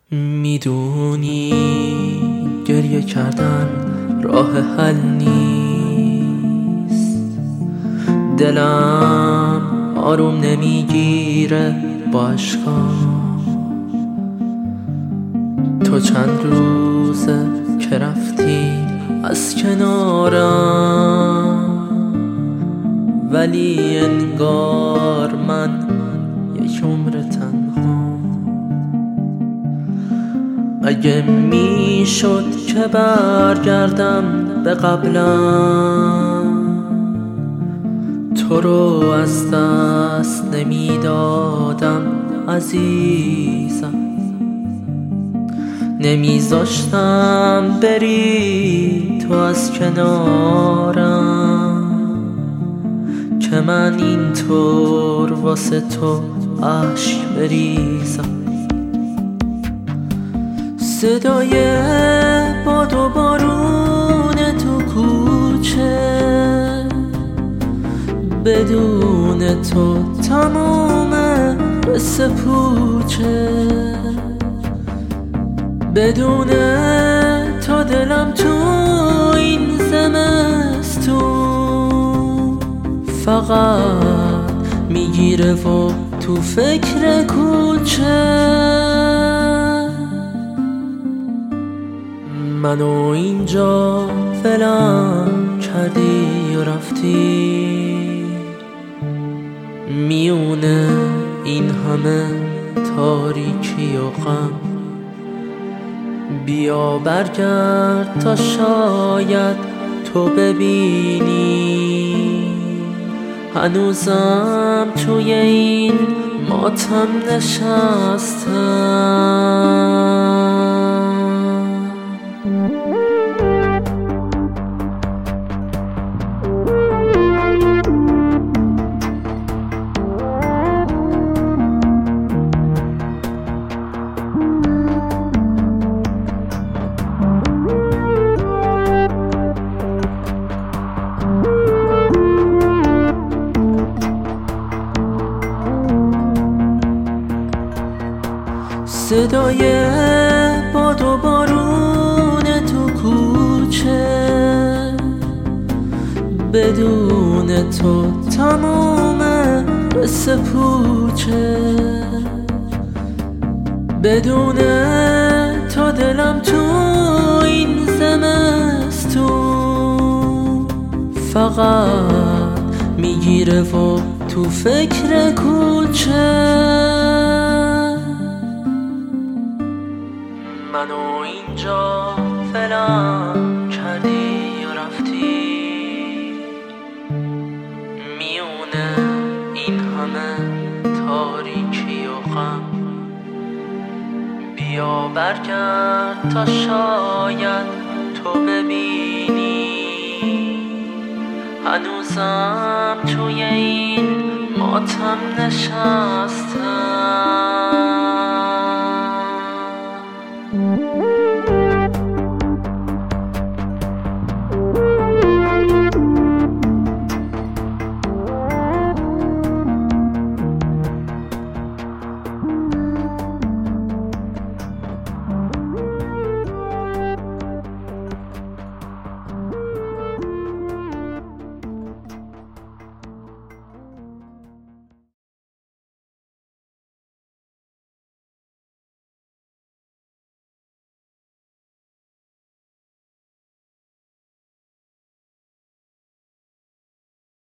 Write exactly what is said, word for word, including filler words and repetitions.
میدونی گریه کردن راه حل نیست، دلم آروم نمیگیره با اشکام. تو چند روزه که رفتی از کنارم، ولی انگار من یک عمر تنها. اگه میشد که برگردم به قبلم، تو رو از دست نمیدادم عزیزم. نمیذاشتم بری تو از کنارم، که من اینطور واسه تو اشک بریزم. صدای باد و بارون تو کوچه، بدون تو تموم قصه پوچه. بدون تو دلم تو این زمستون فقط میگیره و تو فکر کوچه. منو اینجا ولم کردی و رفتی، میونه این همه تاریکی و غم. بیا برگرد تا شاید تو ببینی، هنوزم توی این ماتم نشستم. صدای باد و بارون تو کوچه، بدون تو تموم قصه پوچه. بدون تو دلم تو این زمستون فقط میگیره و تو فکر کوچه. منو اینجا ولم کردی و رفتی، میونه این همه تاریکی و غم. بیا برگرد تا شاید تو ببینی، هنوزم توی این ماتم نشست.